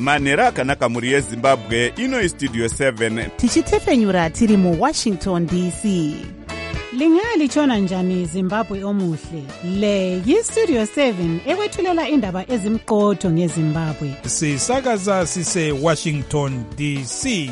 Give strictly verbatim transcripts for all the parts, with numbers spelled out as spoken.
manhero akanaka mhuri yezimbabwe. Ino Studio seven tichitefenyura tiri muWashington D C. Lingalitshona njani Zimbabwe omuhle? Le yiStudio seven ekwethulela indaba ezimqotho ngeZimbabwe. Sisakaza sise Washington D C.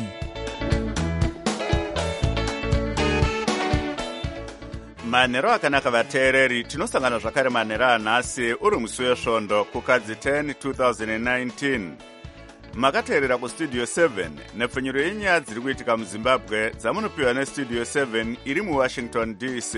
manhero akanaka vateereri, tinosangana zvakare manhero anhasi uri musi wesvondo kukadzi ten two thousand nineteen. Makateerera kuStudio seven nepfenyuro yenyaya dziri kuitika muZimbabwe dzamunopiwa neStudio seven iri muWashington D C.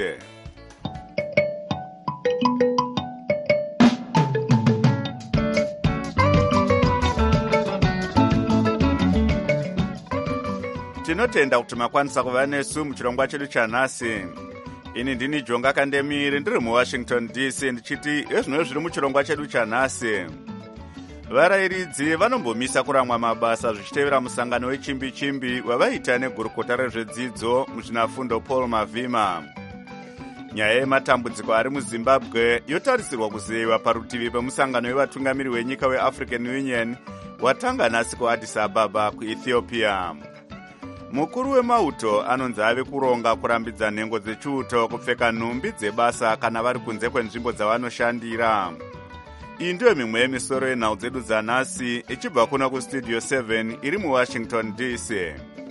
Tinotenda kuti makwanisa kuva nesu muchirongwa chedu chanhasi. Ini ndini Jonga Kandemiri ndiri muWashington D C ndichiti ezvino zviri muchirongwa chedu chanhasi. Varayiridzi vanombomisa kuramwa mabasa zvichitevera musangano wechimbi chimbi wavaita negurukota rezvedzidzo muzvinafundo Paul Mavhima. Nyaya yematambudziko ari muZimbabwe yotarisirwa kuzeyiwa parutivi pemusangano wevatungamiri wenyika weAfrican Union watanga nhasi kuAddis Ababa kuEthiopia. Mukuru wemauto anonzi ave kuronga kurambidza nhengo dzechiuto kupfeka nhumbi dzebasa kana vari kunze kwenzvimbo dzavanoshandira. Iyi ndiyo mimwe yemisoro yenhau dzedu dzanhasi ichibva kuna kuStudio seven iri muWashington D C.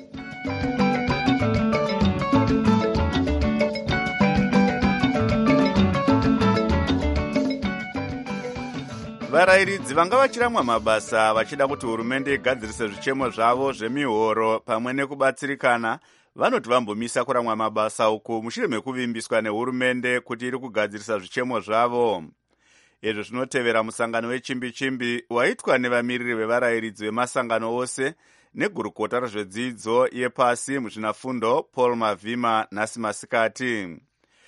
Varayiridzi vanga vachiramwa mabasa vachida kuti hurumende igadzirise zvichemo zvavo zvemihoro pamwe nekubatsirikana, vanoti vambomisa kuramwa mabasa uku mushure mekuvimbiswa nehurumende kuti iri kugadzirisa zvichemo zvavo. Izvo zvinotevera musangano wechimbi chimbi waitwa nevamiriri vevarayiridzi vemasangano ose negurukota rezvedzidzo yepasi muzvinafundo Paul Mavhima nhasi masikati.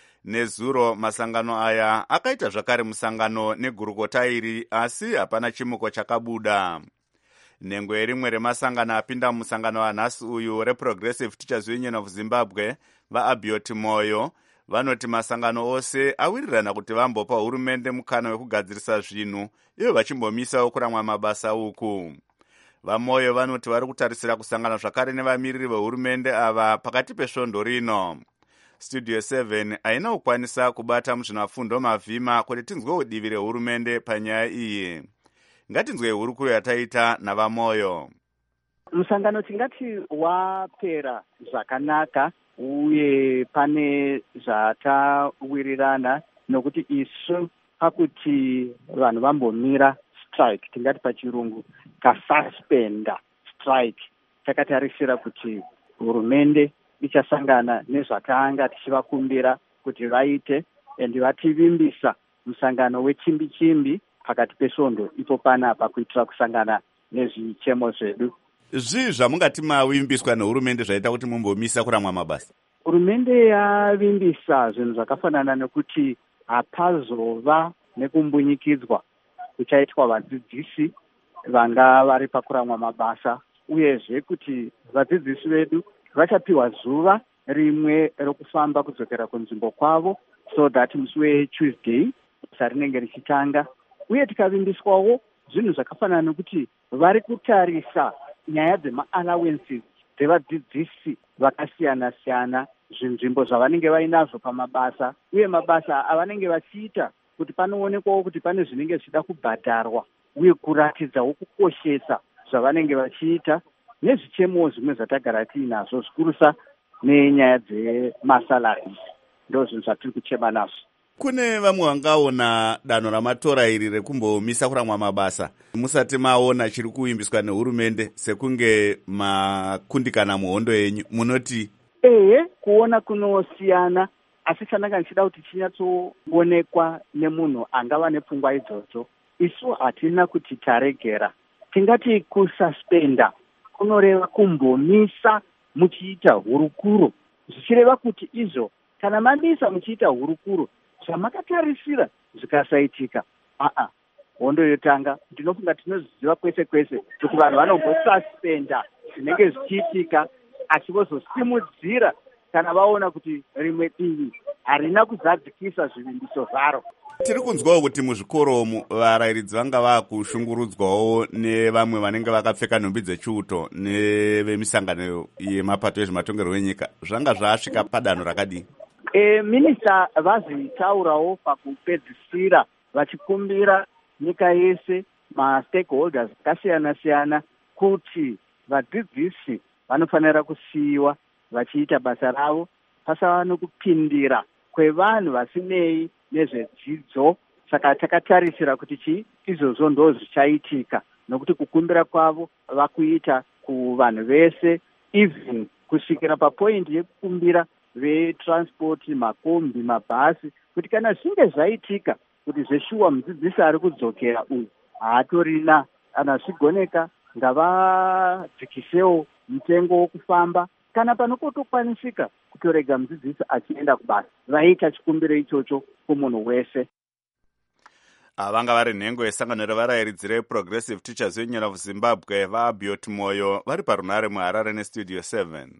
Nezuro masangano aya akaita zvakare musangano negurukota iri, asi hapana chimuko chakabuda. Nhengo yerimwe remasangano apinda musangano wanhasi uyu reProgressive Teachers Union of Zimbabwe vaAbiot Moyo vanoti masangano ose awirirana kuti vambopa hurumende mukana wekugadzirisa zvinhu ivo vachimbomisawo kuramwa mabasa uku. VaMoyo vanoti vari kutarisira kusangana zvakare nevamiriri vehurumende ava pakati pesvondo rino. Studio seven haina kukwanisa kubata muzvinafundo Mavhima kuti tinzwe udivi rehurumende panyaya iyi. Ngatinzwe hurukuro yataita navaMoyo. Musangano tingati wapera zvakanaka uye pane zvatawirirana nokuti isu pakuti vanhu vambomira strike, tingati pachirungu kasuspenda strike, takatarisira kuti hurumende ichasangana nezvatanga tichivakumbira kuti vaite endi vativimbisa musangano wechimbi chimbi pakati pesvondo ipo panapa kuitira kusangana nezvichemo zvedu. Zvii zvamungati mavimbiswa nehurumende zvaita kuti mumbomisa kuramwa mabasa? Hurumende yavimbisa zvinhu zvakafanana nekuti hapazova nekumbunyikidzwa kuchaitwa vadzidzisi vanga vari pakuramwa mabasa, uyezve kuti vadzidzisi vedu vachapiwa zuva rimwe rokufamba kudzokera kunzvimbo kwavo, so that musi weTuesday basa rinenge richitanga. Uye tikavimbiswawo zvinhu zvakafanana nekuti vari kutarisa nyaya dzema-allowances dzevadzidzisi vakasiyana siyana, zvinzvimbo zvavanenge vainazvo pamabasa uye mabasa avanenge vachiita, kuti panoonekwawo kuti pane zvinenge zvichida kubhadharwa uye kuratidzawo kukoshesa zvavanenge vachiita, nezvichemo zvimwe zvatagara tiinazvo zvikurusa nenyaya dzemasalari. Ndo zvinhu zvatiri kuchema nazvo. Kune vamwe vangaona danho ramatora iri rekumbomisa kuramwa mabasa musati maona chiri kuimbiswa nehurumende sekunge makundikana muhondo yenyu, munoti? Ehe, kuona kunosiyana, asi chandanga ndichida kuti chinyatsoonekwa nemunhu angava nepfungwa idzodzo. Isu hatina kuti taregera, tingati kususpenda kunoreva kumbomisa muchiita hurukuro, zvichireva kuti izvo kana mamisa muchiita hurukuro zvamakatarisira zvikasaitika, aa hondo yotanga. Ndinofunga tinozviziva kwese kwese kuti vanhu vanombosuspenda zvinenge zvichiitika, achivozosimudzira kana vaona kuti rimwe divi harina kuzadzikisa zvivimbiso zvaro. Tiri kunzwawo kuti muzvikoro umu varayiridzi vanga vakushungurudzwawo nevamwe vanenge vakapfeka nhumbi dzechiuto nevemisangano yemapato ezvematongerwo enyika. Zvanga zvasvika padanho rakadii? E, minista vazitaurawo pakupedzisira vachikumbira nyika yese ma-stakeholders akasiyana-siyana kuti vadzidzisi vanofanira kusiyiwa vachiita basa ravo pasava nokupindira kwevanhu vasinei nezvedzidzo. Saka takatarisira kuti chi izvozvo ndo zvichaitika, nokuti kukumbira kwavo vakuita kuvanhu vese, even kusvikira papoindi yekukumbira vetransport, makombi, mabhasi, kuti kana zvinge zvaitika kuti zveshuwa mudzidzisi ari kudzokera uyu haatorina, kana zvigoneka ngavadzikisewo mutengo wokufamba, kana panokotokwanisika kutorega mudzidzisi achienda kubasa. Vaita chikumbiro ichocho kumunhu wese. Vanga vari nhengo yesangano revarayiridzi reProgressive Teachers Union of Zimbabwe vaAbiot Moyo vari parunare muHarare neStudio seven.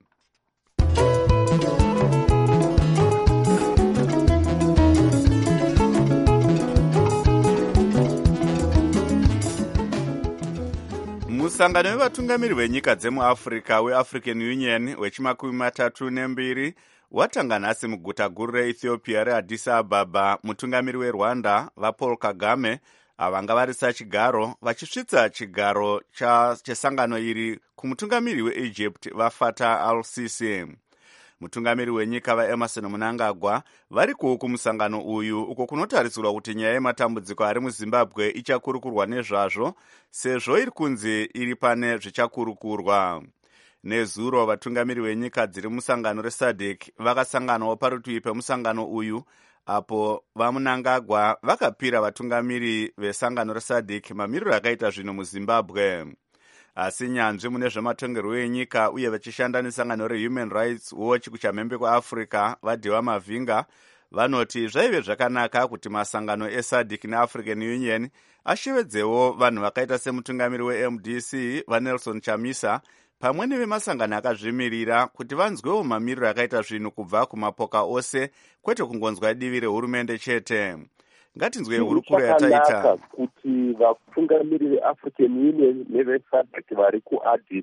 Musangano wevatungamiri venyika dzemuAfrica weAfrican Union wechimakumi matatu nembiri watanga nhasi muguta guru reEthiopia reAddis Ababa. Mutungamiri weRwanda vaPaul Kagame avanga varisa chigaro vachisvitsa chigaro chesangano iri kumutungamiri weEgypt vaFatah al-Sisi. Mutungamiri wenyika vaEmerson Mnangagwa varikuwo kumusangano uyu uko kunotarisirwa kuti nyaya yematambudziko ari muZimbabwe ichakurukurwa nezvazvo, sezvo iri kunzi iri pane zvichakurukurwa. Nezuro vatungamiri venyika dziri musangano reSADC vakasanganawo parutivi pemusangano uyu, apo vaMnangagwa vakapira vatungamiri vesangano reSADC mamiriro akaita zvino muZimbabwe. Asi nyanzvi mune zvematongerwo enyika uye vachishanda nesangano reHuman Rights Watch kuchamhembe kwaAfrica vaDhewa Mavhinga vanoti zvaive zvakanaka kuti masangano eSADC neAfrican Union ashevedzewo vanhu vakaita semutungamiri weM D C vaNelson Chamisa pamwe nevemasangano akazvimirira kuti vanzwewo mamiriro akaita zvinhu kubva kumapoka ose, kwete kungonzwa divi rehurumende chete. Ngatinzwe hurukuro yataita kuti vatungamiri veAfrican Union neveSADC vari kuAddis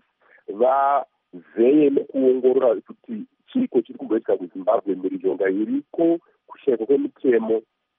vazeye nekuongorora kuti chiko chiri kumboitika kuZimbabwe, mhirizhonga iriko, kushayika kwemutemo.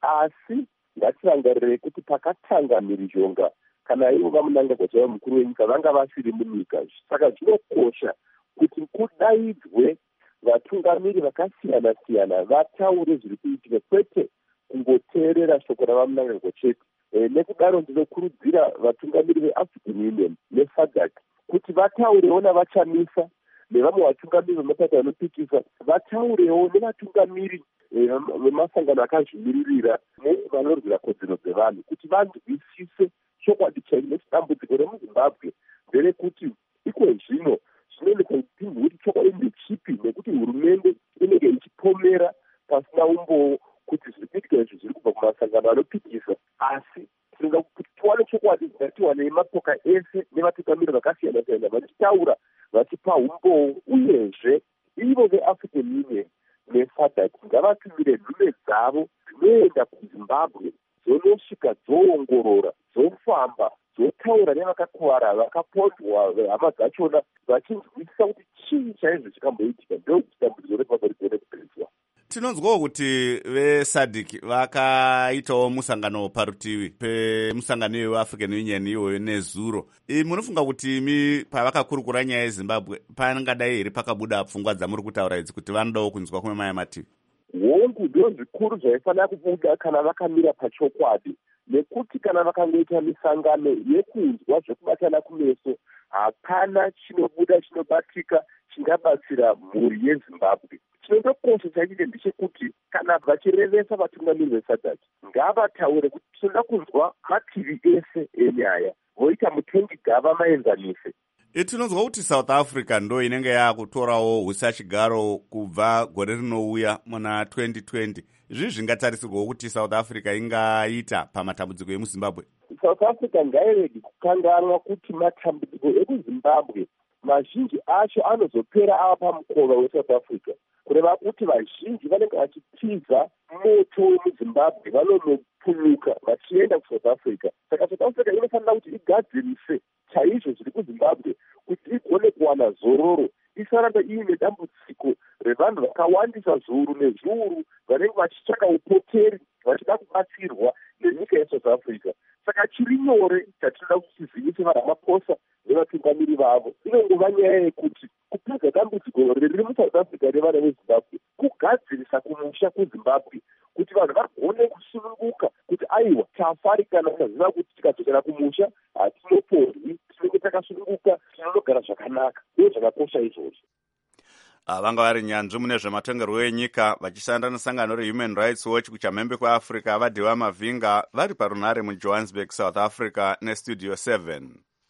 Asi ngatirangarire kuti pakatanga mhirizhonga, kana ivo vaMnangagwa chaivo mukuru wenyika vanga vasiri munyika. Saka zvinokosha kuti kudaidzwe vatungamiri vakasiyana-siyana vataure zviri kuitika, kwete kungoteerera shoko ravaMnangagwa chete. E, nekudaro ndinokurudzira vatungamiri veAfrican Union neSADC kuti vataurewo navaChamisa nevamwe vatungamiri vemapato vanopikisa, vataurewo nevatungamiri vemasangano akazvimiririra nevanorwira kodzero dzevanhu, kuti vanzwisise chokwadi chaiko nechidambudziko remuZimbabwe nderekuti iko zvino zvinooneka kuti kuti chokwadi ndechipi, nekuti hurumende inenge ichipomera pasina umbowo kuti zviri kuitika izvi zviri kubva kumasangano anopikisa. Asi tinoda kuti tiwane chokwadi, ngatiwanei mapoka ese nevatungamiri vakasiyana-siyana vachitaura, vachipa umbowo, uyezve ivo veAfrican Union neSADC ngavatumire nhume dzavo dzinoenda kuZimbabwe dzonosvika dzoongorora, dzofamba, dzotaura nevakakuwara, vakapondwa hama dzachona, vachinzwisisa kuti chii chaizvo chikamboitika, ndokuti dambudziko reZimbabwe rigone kupedzwa. Tinonzwawo kuti veSADC vakaitawo musangano parutivi pemusangano weAfrican Union iwoyo nezuro. I munofunga kuti imi pavakakurukura nyaya yeZimbabwe pangadai here pakabuda pfungwa dzamuri kutaura idzi kuti vanodawo kunzwa kumwe maya mativi? Hongu ndo zvikuru zvaifanira kubuda kana vakamira pachokwadi, nekuti kana vakangoita misangano yekunzwa zvekubatana kumeso, hapana chinobuda chinobatika chingabatsira mhuri yeZimbabwe. Chinondokosha chaichite ndechekuti kana vachirevesa vatungamiri veSADC ngavataure kuti tinoda kunzwa mativi ese enyaya, voita mutengi gava maenzanise. Tinonzwa kuti South Africa ndo inenge yakutorawo husachigaro kubva gore rinouya muna twenty twenty. Izvi zvingatarisirwawo kuti South Africa ingaita pamatambudziko emuZimbabwe. South Africa ngairege kukanganwa kuti matambudziko ekuZimbabwe mazhinji acho anozopera ava pamukova weSouth Africa, kureva kuti vazhinji vanenge vachitiza moto wemuZimbabwe vanonopunyuka vachienda kuSouth Africa. Saka South Africa inofanira kuti igadzirise chaizvo zviri kuZimbabwe kuti igone kuwana zororo, isaramba iine dambudziko revanhu vakawandisa zviuru nezviuru vanenge vachitsvaka upoteri vachida kubatsirwa nenyika yeSouth Africa. Saka chiri nyore chatinoda kuchizivisa vaRamaphosa nevatungamiri vavo inongova nyaya yekuti kupedza dambudziko riri muSouth Africa revana veZimbabwe kugadzirisa kumusha kuZimbabwe kuti vanhu vagone kusununguka kuti aiwa tafarikana taziva kuti tikadzokera kumusha hatinopondwi, tinenge takasununguka, tinonogara zvakanaka. Ndo zvakakosha izvozvo. Vanga vari nyanzvi mune zvematongerwo enyika vachishanda nesangano reHuman Rights Watch kuchamhembe kwaAfrica vadhiwa Mavinga vari parunare muJohannesburg, South Africa nestudio seven.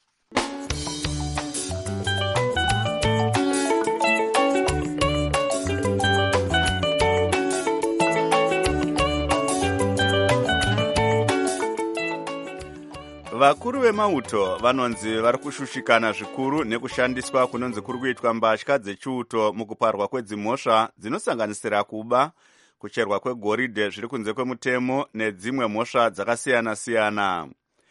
Vakuru vemauto vanonzi vari kushushikana zvikuru nekushandiswa kunonzi kuri kuitwa mbatya dzechiuto mukuparwa kwedzimhosva dzinosanganisira kuba, kucherwa kwegoridhe zviri kunze kwemutemo nedzimwe mhosva dzakasiyana-siyana.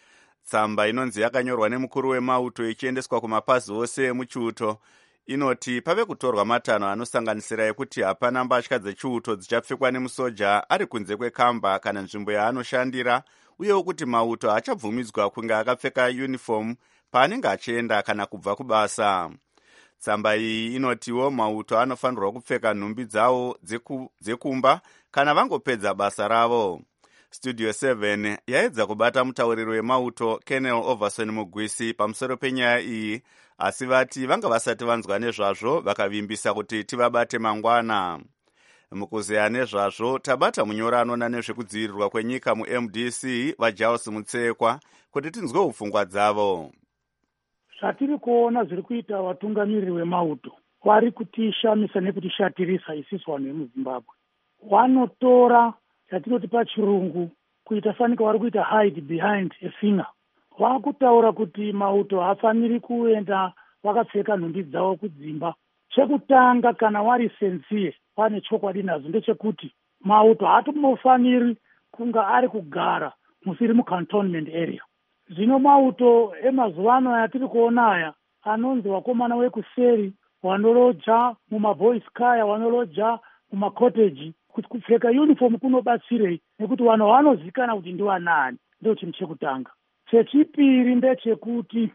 Tsamba inonzi yakanyorwa nemukuru wemauto ichiendeswa kumapazi ose emuchiuto inoti pave kutorwa matanho anosanganisira ekuti hapana mbatya dzechiuto dzichapfekwa nemusoja ari kunze kwekamba kana nzvimbo yaanoshandira, uyewo kuti mauto haachabvumidzwa kunge akapfeka uniform paanenge achienda kana kubva kubasa. Tsamba iyi inotiwo mauto anofanirwa kupfeka nhumbi dzawo dzeku, dzekumba kana vangopedza basa ravo. Studio seven yaedza kubata mutauriri wemauto Colonel Overson Mugwisi pamusoro penyaya iyi, asi vati vanga vasati vanzwa nezvazvo vakavimbisa kuti tivabate mangwana. Mukuzeya nezvazvo tabata munyori anona nezvekudzivirirwa kwenyika muM D C vaJausi Mutsekwa kuti tinzwe upfungwa dzavo. Zvatiri kuona zviri kuita vatungamiriri vemauto vari kutishamisa nekutishatirisa isusu vanhu vemuZimbabwe. Vanotora chatinoti pachirungu kuita fanika vari kuita hide behind a finger. Vakutaura kuti mauto haafaniri kuenda vakapfeka nhumbi dzavo kudzimba. Chekutanga kana wari sensiye pane chokwadi nazvo ndechekuti mauto haatofaniri kunga ari kugara musiri mucantonment area. Zvino mauto emazuva ano atiri kuona aya anonzi wakomana wekuseri vanoloja mumaboys kaya vanoloja mumacotage kuti kupfeka uniform kunobatsirei nekuti vanhu vanozivikanwa kuti ndiwanani. Ndo chinhu chekutanga. Chechipiri ndechekuti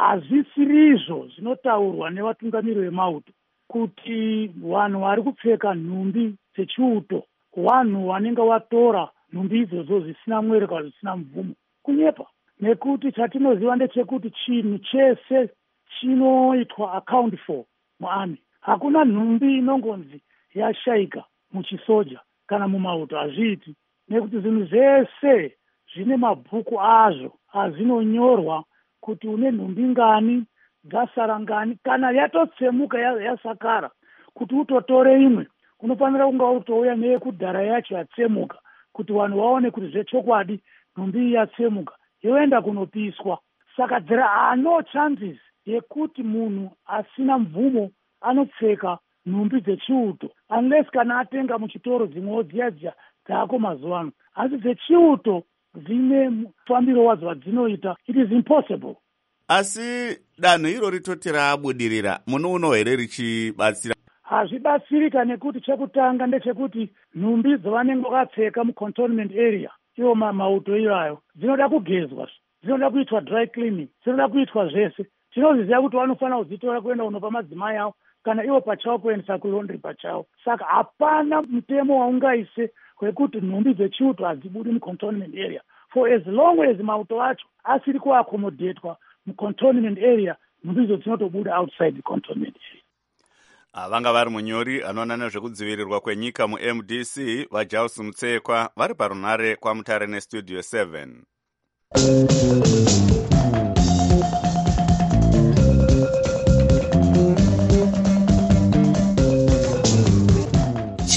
hazvisirizvo zvinotaurwa nevatungamiri vemauto kuti vanhu vari kupfeka nhumbi dzechiuto vanhu vanenge vatora nhumbi idzodzo zvisina mwereka zvisina mvumo kunyepa. Nekuti chatinoziva ndechekuti chinhu chese chinoitwa account for muarmy. Hakuna nhumbi inongonzi yashaika muchisoja kana mumauto, hazviiti. Nekuti zvinhu zvese zvine mabhuku azvo azvinonyorwa kuti une nhumbi ngani, dzasara ngani, kana yatotsemuka yasakara kuti utotore imwe unofanira kunga utouya neyekudhara yacho yatsemuka kuti vanhu vaone kuti zvechokwadi nhumbi yatsemuka yoenda kunopiswa. Saka there are no chances yekuti munhu asina mvumo anopfeka nhumbi dzechiuto unless kana atenga muchitoro dzimwewo dziya dziya dzaako mazuva ano. Asi dzechiuto dzine mufambiro wadzo wadzinoita, it is impossible. Asi danho iro ritoti raabudirira, munoonawo here richibatsira? Hazvibatsirika nekuti chekutanga ndechekuti nhumbi dzavanenge vakapfeka mucantonment area iwo mauto iwayo dzinoda kugezwa, dzinoda kuitwa dry cleaning, dzinoda kuitwa zvese. Tinozviziva kuti vanofanira kudzitora kuenda kunopa madzimai avo kana ivo pachavo kuendesa kulondri pachavo. Saka hapana mutemo waungaise wekuti nhumbi dzechiuto hadzibudi mucantonment area. For as long as mauto acho asiri kuaccommodatwa mucantonment area, nhumbi idzo dzinotobuda outside the cantonment area. Vanga vari munyori anoona nezvekudzivirirwa kwenyika muM D C vaJausi Mutsekwa vari parunare kwaMutare nestudio seven.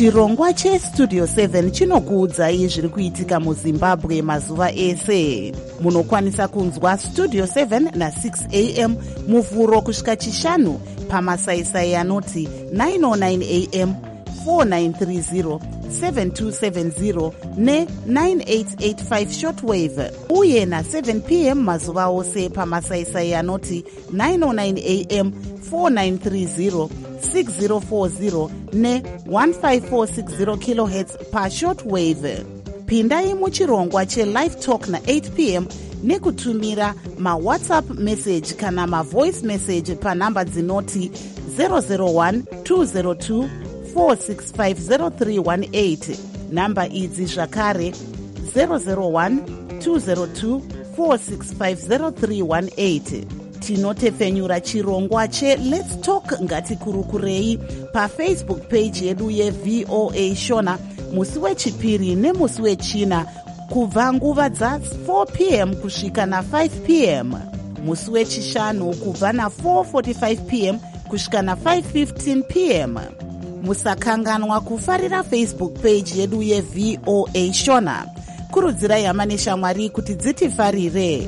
chirongwa chestudio seven chinokuudzai zviri kuitika muzimbabwe mazuva ese. Munokwanisa kunzwa studio seven na six a m muvhuro kusvika chishanu pamasaisai anoti nine oh nine a m, four nine three zero, seven two seven zero ne nine eight eight five shortwave, uye na seven p m mazuva ose pamasaisai anoti nine oh nine a m, four nine three zero, six zero four zero ne one five four six zero kilohertz pa shortwave. Pindai muchirongwa chelive talk na eight p m nekutumira mawhatsapp message kana mavoice message panhamba dzinoti zero zero one two zero two four six five zero three one eight. Namba idzi zvakare zero zero one two zero two four six five zero three one eight. Tinotefenyura chirongwa che Let's Talk ngatikurukurei pafacebook page yedu yeV O A Shona musi wechipiri nemusi wechina kubva nguva dza four p m kusvika na five p m, musi wechishanu kubva na four forty-five p m kusvika na five fifteen p m. Musakanganwa kufarira Facebook page yedu yeV O A Shona. Kurudzirai hama neshamwari kuti dzitifarire.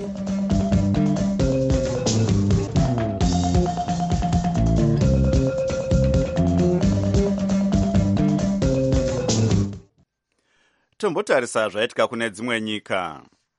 Tombotarisa zvaitika kune dzimwe nyika.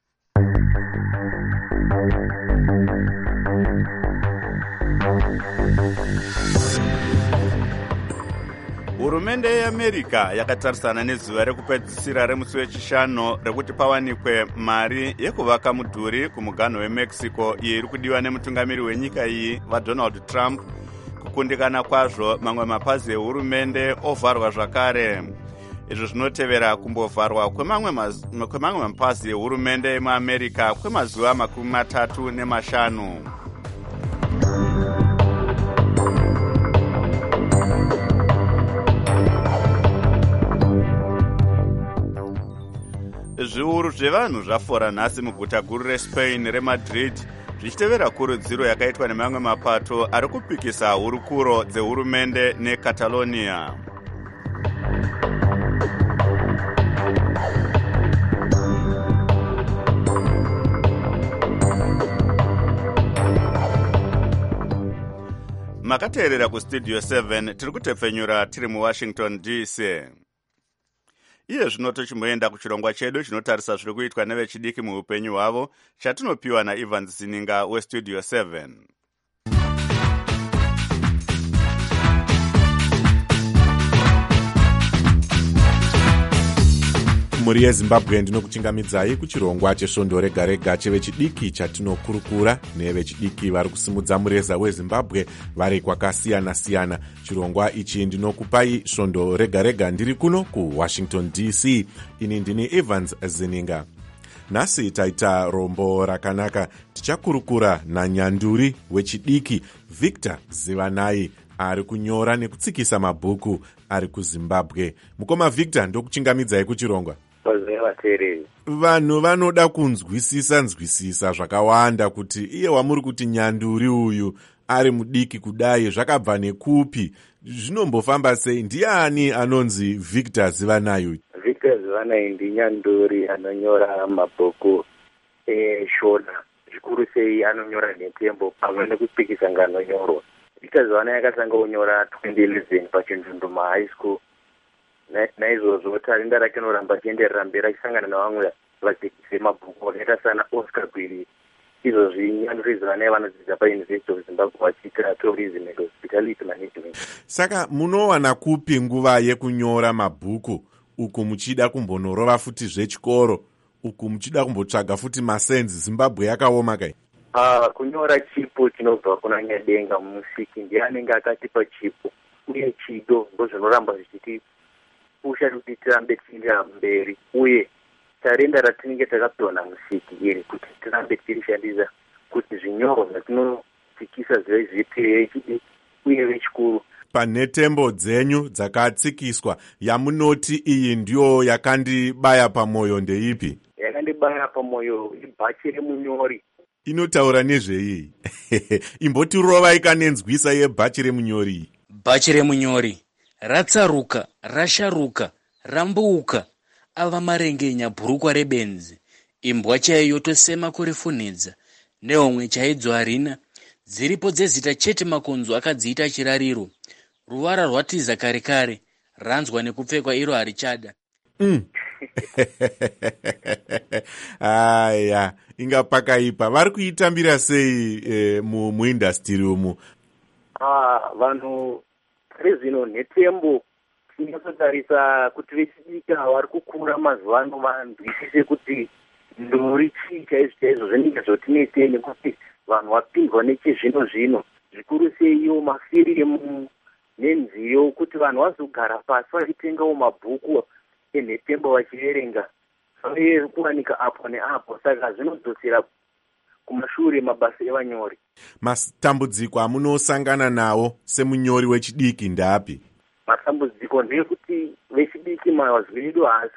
Hurumende yeAmerica yakatarisana nezuva rekupedzisira remusi wechishanu rekuti pawanikwe mari yekuvaka mudhuri kumuganho weMexico iyo iri kudiwa nemutungamiri wenyika iyi vaDonald Trump. Kukundikana kwazvo mamwe mapazi ehurumende ovharwa zvakare. Izvo zvinotevera kumbovharwa kwemamwe mapazi ehurumende emuAmerica kwemazuva makumi matatu nemashanu. Zviuru zvevanhu zvafora nhasi muguta guru reSpain reMadrid zvichitevera kurudziro yakaitwa nemamwe mapato ari kupikisa hurukuro dzehurumende neCatalonia. Makateerera kustudio seven tiri kutepfenyura tiri muWashington D C. Iye zvino tochimboenda kuchirongwa chedu chinotarisa zviri kuitwa nevechidiki muupenyu hwavo chatinopiwa naEvans Zininga westudio seven. Muri yeZimbabwe ndinokuchingamidzai kuchirongwa chesvondo rega rega chevechidiki chatinokurukura nevechidiki vari kusimudza mureza weZimbabwe vari kwakasiyana siyana. Chirongwa ichi ndinokupai svondo rega rega ndiri kuno kuWashington D C. Ini ndini Evans Zininga. Nhasi taita rombo rakanaka. Tichakurukura nanyanduri wechidiki Victor Zivanai ari kunyora nekutsikisa mabhuku ari kuZimbabwe. Mukoma Victor ndokuchingamidzai kuchirongwa. Vanhu vanoda kunzwisisa nzwisisa zvakawanda kuti iye wamuri kuti nyanduri uyu ari mudiki kudai zvakabva nekupi, zvinombofamba sei? Ndiani anonzi Victor Zivanai? Victor Zivanai ndinyanduri anonyora mabhuku eshona, zvikuru sei anonyora netembo pamwe nekupikisa nganonyorwa. Victor Zivanai akatanga kunyora twenty eleven pachindunduma high school. Naizvozvo tarinda rake noramba chienderera mberi achisangana navamwe vadzidzi mabhuku vakaita sana Oscar Gwiri. Izvozvi nyanduri Zivanai vanodzidza paUniversity of Zimbabwe vachiita tourism and hospitality management. Saka munowana kupi nguva yekunyora mabhuku uku muchida kumbonorova futi zvechikoro, uku muchida kumbotsvaga futi masenzi? Zimbabwe yakaoma kai? Ah, kunyora chipo chinobva kuna Nyadenga musiki ndiye anenge akatipa chipo, uye chido ndozvinoramba zvichiti pusha kuti tirambe tichienda mberi, uye tarenda ratinenge takapiwa namusiki iri kuti tirambe tirishandisa kuti zvinyorwa zvatinotikisa zive zvepihd uye vechikuru. Pane tembo dzenyu dzakatsikiswa, yamunoti iyi ndiyo yakandibaya pamwoyo ndeipi? Yakandibaya pamwoyo ibhachi remunyori. Inotaura nezvei? Imbotirovai kanenzwisa yebhachi remunyori. Bhachi remunyori ratsaruka, rasharuka, rambouka, ava marengenya bhurukwa rebenzi, imbwa chaiyo yotosema kurifunhidza, nehomwe chaidzo harina, dziripo dzezita chete makonzo akadziita chirariro, ruvara rwatiza kare kare, ranzwa nekupfekwa iro harichada. Mm. Aya, inga pakaipa. Vari kuitambira sei eh, mu muindastry umu? Ah, vanhu rezvino netembo tinotsotarisa kuti vechidika vari kukura mazuva ano vanzwisise kuti ndori chii chaizvo chaizvo zvinenge zvotinetei nekuti vanhu vapindwa nechezvino zvino zvikuru seiyo mafirimu nenziyo kuti vanhu vazogara pasi vachitengawo mabhuku enhetembo vachiverenga zvave kuwanika apo neapo, saka zvinodzosera kumashure mabasa evanyori. Matambudziko amunosangana nawo semunyori wechidiki ndapi? Matambudziko ndeyekuti vechidiki mazwi edu haasi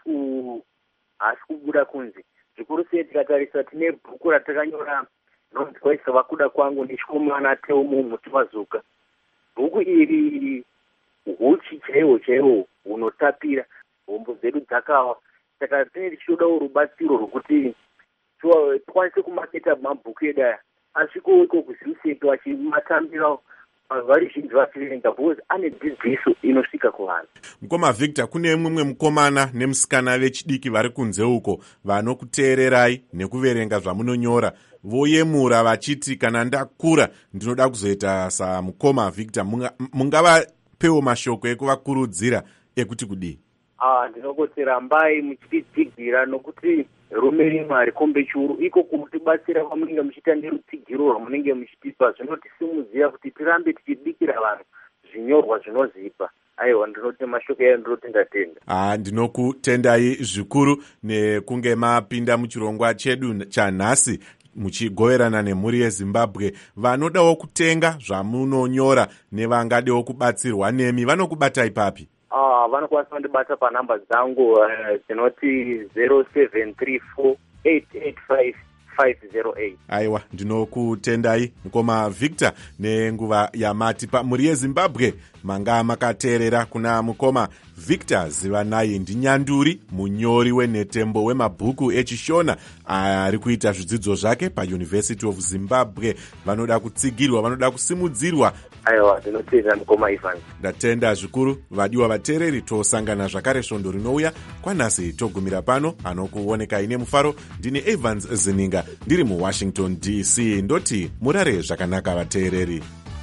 kubuda kunze. Zvikuru sei tikatarisa tine bhuku ratakanyora rinonzi Kwaisa vakuda kwangu nechikomana Teo muti wazuka. Bhuku iri huchi chaiwo chaiwo hunotapira, hombo dzedu dzakawa. Saka tine tichidawo rubatsiro rwokuti tikwanise kumaketa mabhuku edu aya asvikowo iko kuziuseto achimatambira vari zhinji vachiverenga because ane dzidziso inosvika kuvanhu. Mukoma Victor, kune mumwe mukomana nemusikana vechidiki vari kunze uko vanokuteererai nekuverenga zvamunonyora, voyemura vachiti kana ndakura ndinoda kuzoita samukoma Victor. Mungavapewo mashoko ekuvakurudzira ekuti kudii? Ah, ndinokotsera mbai muchitidzigira nokuti rume rimwe harikombe churu, iko kumutibatsira kwamunenge muchiita nerutsigiro rwamunenge muchitipa zvinotisimudzira kuti tirambe tichidikira vanhu zvinyorwa zvinozipa. Aiwa, ndinoti mashoko eyo ndinoti ndatenda. Ah, ndinokutendai zvikuru nekunge mapinda muchirongwa chedu chanhasi muchigoverana nemhuri yeZimbabwe. Vanodawo kutenga zvamunonyora nevangadewo kubatsirwa nemi vanokubata ipapi? Ah, vanokwanisa kundibata panhamba dzangu dzinoti zero seven three four eight eight five five zero eight. Aiwa, ndinokutendai mukoma Victor nenguva yamati pamhuri yeZimbabwe. Manga makateerera kuna mukoma Victor Zivanai Ndinyanduri, munyori wenhetembo wemabhuku echishona ari kuita zvidzidzo zvake paUniversity of Zimbabwe. Vanoda kutsigirwa, vanoda kusimudzirwa. Aiwa, ndinotenda mukoma Ivan. Ndatenda zvikuru. Vadiwa vateereri, tosangana zvakare svondo rinouya. Kwanhasi togumira pano. Anokuonekai nemufaro ndini Evans Zininga ndiri muWashington D C. Ndoti murare zvakanaka vateereri.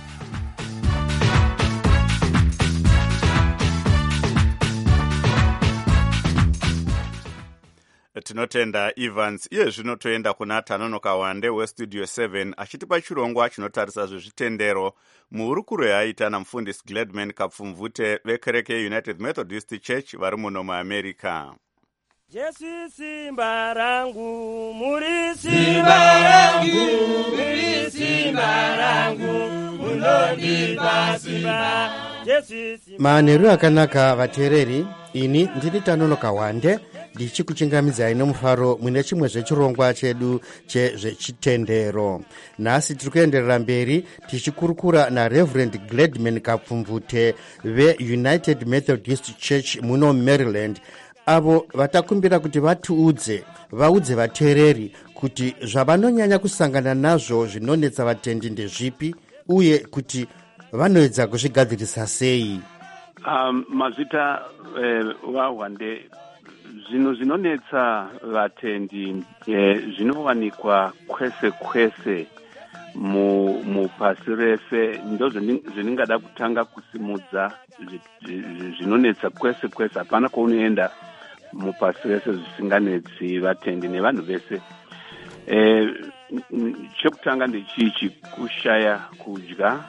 Tinotenda Evans. Iye zvino toenda kuna Tanonoka Wande westudio seven achitipa chirongwa chinotarisa zvezvitendero muhurukuro yaaita namufundisi Gladman Kapfumvute vekereke United Methodist Church vari muno muAmerica. Jesu simba rangu, muri simba rangu, muri simba rangu, munondipa simba. Manheru akanaka vateereri, ini ndini Tanonoka Wande ndichikuchingamidzai nomufaro mune chimwe zvechirongwa chedu chezvechitendero. Nhasi tiri kuenderera mberi tichikurukura naReverend Gladman Kapfumvute veUnited Methodist Church muno Maryland, avo vatakumbira kuti vatiudze vaudze vateereri kuti zvavanonyanya kusangana nazvo zvinonetsa vatendi ndezvipi uye kuti vanoedza kuzvigadzirisa sei. Um, mazita eh, waWande, zvino zvinonetsa vatendi eh, zvinowanikwa kwese kwese mu mupasi rese. Ndo zviningada kutanga kusimudza zvinonetsa kwese kwese, hapana kwaunoenda mupasi rese zvisinganetsi vatendi nevanhu vese. Eh, chekutanga ndechichi: kushaya kudya,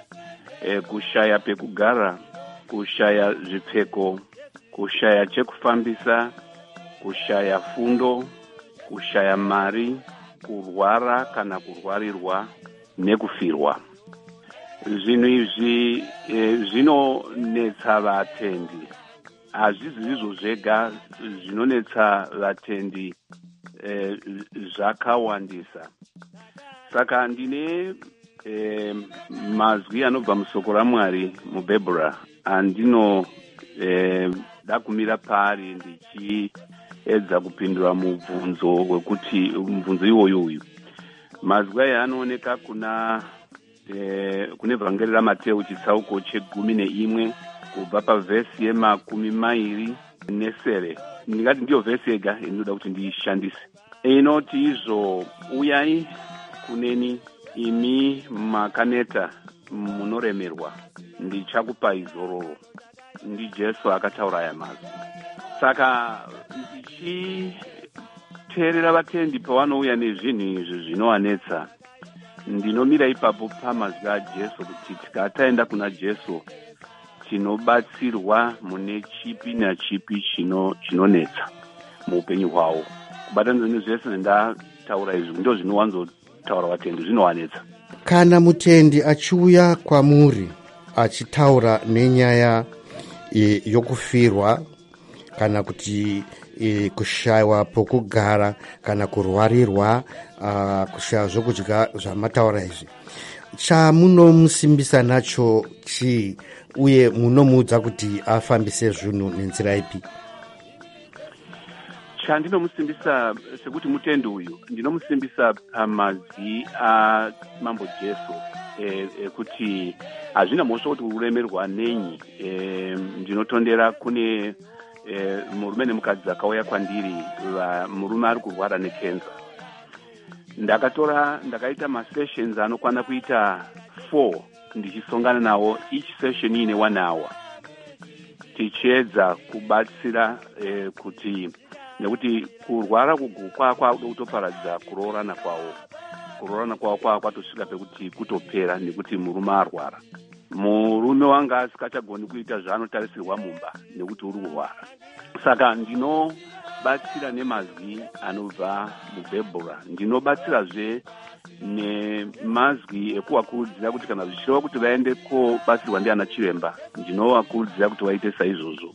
eh, kushaya pekugara, kushaya zvipfeko, kushaya chekufambisa, kushaya fundo, kushaya mari, kurwara kana kurwarirwa nekufirwa. Zvinhu izvi e, zvinonetsa vatendi. Hazvisi izvo zvega zvinonetsa vatendi, e, zvakawandisa. Saka ndine e, mazwi anobva musoko raMwari mubhebhura handino eh, dakumira pari ndichiedza kupindura mubvunzo wekuti mubvunzo iwoyo uyu. Mazwi aya anooneka kuna eh, kune vhangeri raMateo chitsauko chegumi neimwe kubva pavhesi yemakumi mairi nesere. Ndingati ndiyo vhesi yega inoda kuti ndiishandise. Inoti izvo, uyai kuneni imi makaneta munoremerwa, ndichakupai zororo. Ndi Jesu akataura aya mazwi. Saka ndichiteerera vatendi pavanouya nezvinhu izvi zvinowanetsa, ndinomira ipapo pamazwi aJesu kuti tikataenda kuna Jesu tinobatsirwa mune chipi nachipi chino chinonetsa muupenyu hwavo. Kubatanidzwa nezvese zvendataura izvi ndo zvinowanzotaura vatendi zvinowanetsa. Kana mutendi achiuya kwamuri achitaura nenyaya e, yokufirwa kana kuti e, kushayiwa pokugara kana kurwarirwa, uh, kushaya zvokudya zvamataura izvi, chamunomusimbisa nacho chi uye munomuudza kuti afambise zvinhu nenzira ipi? Chandinomusimbisa sekuti mutendi uyu ndinomusimbisa pamazwi amambo Jesu ekuti e, hazvina mhosva kuti uremerwa nenyi. E, ndinotondera kune e, murume nemukadzi akauya kwandiri, murume ari kurwara nekenza. Ndakatora ndakaita masessions anokwana kuita four ndichisongana nawo, each session ine one hour, tichiedza kubatsira e, kuti nekuti kurwara kugukwa kwakuda kutoparadza kuroorana kwawo. Kuroorana kwawo kwawo kwatosvika pekuti kutopera nekuti murume arwara. Murume wanga asikachagoni kuita zvaanotarisirwa mumba nekuti uri kurwara. Saka ndinobatsira nemazwi anobva mubhebhura. Ndinobatsirazve nemazwi ekuvakurudzira kuti kana zvichireva kuti vaende kobatsirwa ndiana chiremba, ndinovakurudzira kuti vaite saizvozvo.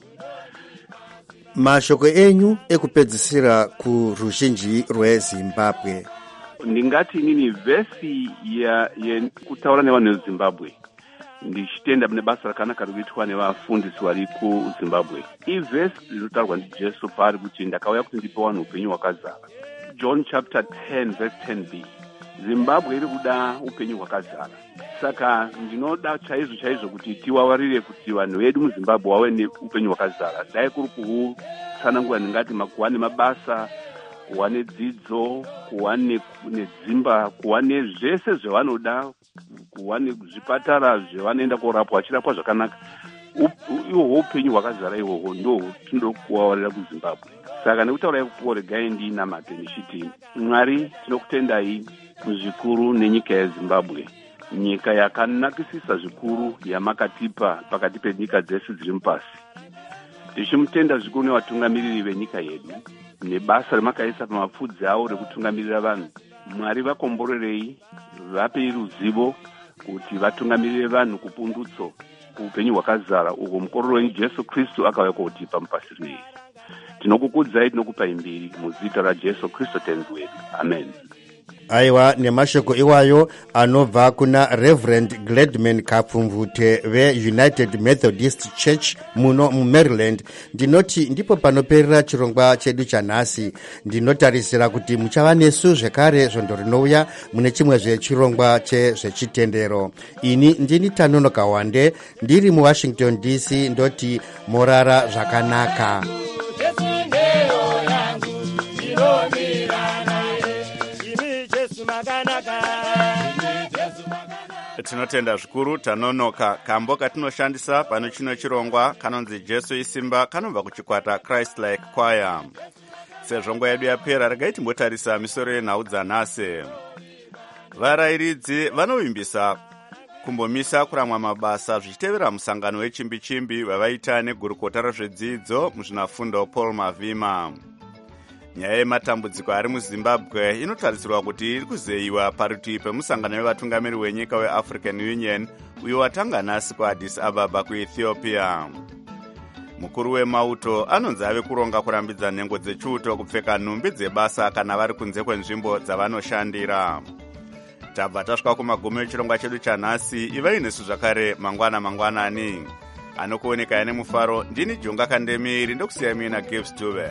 Mashoko enyu ekupedzisira kuruzhinji rweZimbabwe. Ndingati inini vhesi yekutaura nevanhu veZimbabwe ndichitenda mune basa rakanaka rikuitwa nevafundisi vari kuZimbabwe. Ivhesi rinotaurwa ndiJesu paari kuti ndakauya kuti ndipe vanhu upenyu hwakazara. John chapter ten verse ten b. Zimbabwe iri kuda upenyu hwakazara. Saka ndinoda chaizvo chaizvo kuti tiwawarire kuti vanhu vedu muZimbabwe wave neupenyu hwakazara. Dai kuri kutsanangura ndingati kuva nemabasa, kuva nedzidzo, kuva nedzimba, kuva nezvese zvavanoda, kuva nezvipatara zvavanoenda korapwa, vachirapwa zvakanaka. Ihwohwo upenyu hwakazara ihwohwo ndo tinokuwawarira kuZimbabwe. Saka nekutaura kupo regai ndinamate ndichiti, Mwari tinokutendai zvikuru nenyika yeZimbabwe, nyika yakanakisisa zvikuru yamakatipa pakati penyika dzese dziri mupasi. Tichimutenda zvikuru nevatungamiriri venyika yedu nebasa remakaisa pamapfudzi avo rekutungamirira vanhu. Mwari vakomborerei, vapei ruzivo kuti vatungamirire vanhu kupundutso kuupenyu hwakazara uhwo mukororo wenyu Jesu Kristu akauya kotipa mupasi rino. Tinokukudzai, tinokupai mbiri muzita raJesu Kristu tenzi wedu. Amen. Aiwa, nemashoko iwayo anobva kuna Reverend Gladman Kapfumvute ve-United Methodist Church muno muMaryland. Ndinoti ndipo panoperera chirongwa chedu chanhasi. Ndinotarisira kuti muchava nesu zvekare zvondo rinouya mune chimwe zvechirongwa chezvechitendero. Ini ndini Tanonoka Wande, ndiri muWashington D C, ndoti morara zvakanaka. Tinotenda zvikuru Tanonoka. Kambo katinoshandisa pano chino chirongwa kanonzi Jesu isimba, kanobva kuchikwata Christ Like Choir. Sezvo nguva yedu yapera, regai timbotarisa misoro yenhau dzanhasi. Varayiridzi vanovimbisa kumbomisa kuramwa mabasa zvichitevera musangano wechimbi chimbi vavaita negurukota rezvedzidzo muzvinafundo Paul Mavima. Nyaya yematambudziko ari muZimbabwe inotarisirwa kuti iri kuzeyiwa parutivi pemusangano wevatungamiri wenyika weAfrican Union uyo watanga nhasi kuAddis Ababa kuEthiopia. Mukuru wemauto anonzi ave kuronga kurambidza nhengo dzechiuto kupfeka nhumbi dzebasa kana vari kunze kwenzvimbo dzavanoshandira. Tabva tasvika kumagumo echirongwa chedu chanhasi. Ivai nesu zvakare mangwana mangwanani. anokuoneka nemufaro. Ndini Jonga Kandemiri, ndokusiya mina Gibbs Tuve.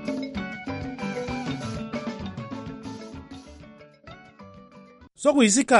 Sokuyisika